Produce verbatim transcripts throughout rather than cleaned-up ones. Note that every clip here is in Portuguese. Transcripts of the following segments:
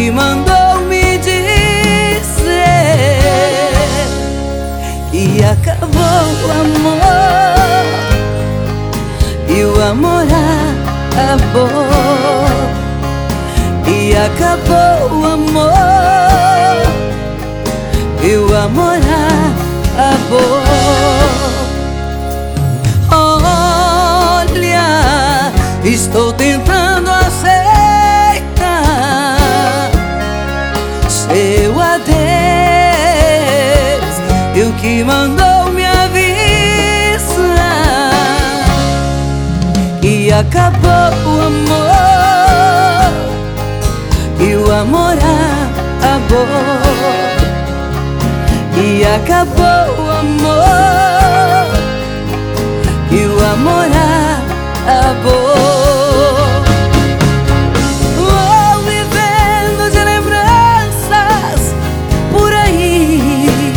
que mandou me dizer que acabou o amor, e o amor acabou, e acabou o amor, e o amor acabou. Olha, estou tentando aceitar seu adeus, e o que mandou me avisar que acabou o amor, e o amor acabou, e acabou o amor, e o amor acabou. Vou vivendo de lembranças por aí,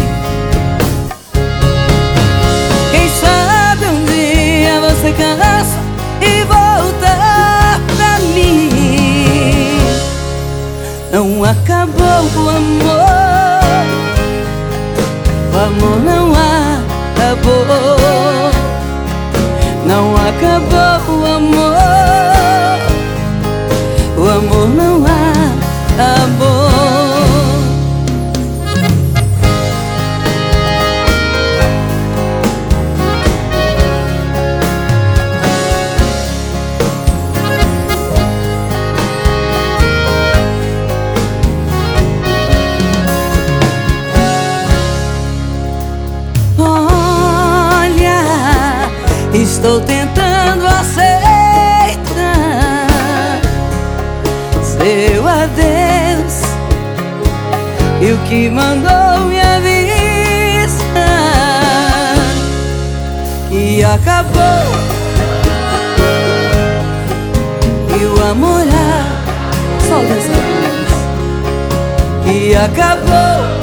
quem sabe um dia você cansa e voltar pra mim. Não acabou o amor, o amor não acabou, não acabou o amor, o amor não acabou. Estou tentando aceitar seu adeus, e o que mandou me avisar que acabou, e o amor só dessa vez, que acabou.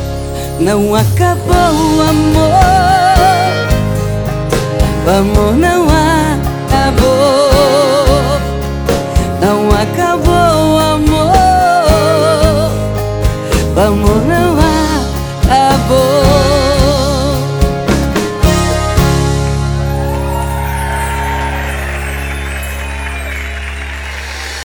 Não acabou o amor, o amor não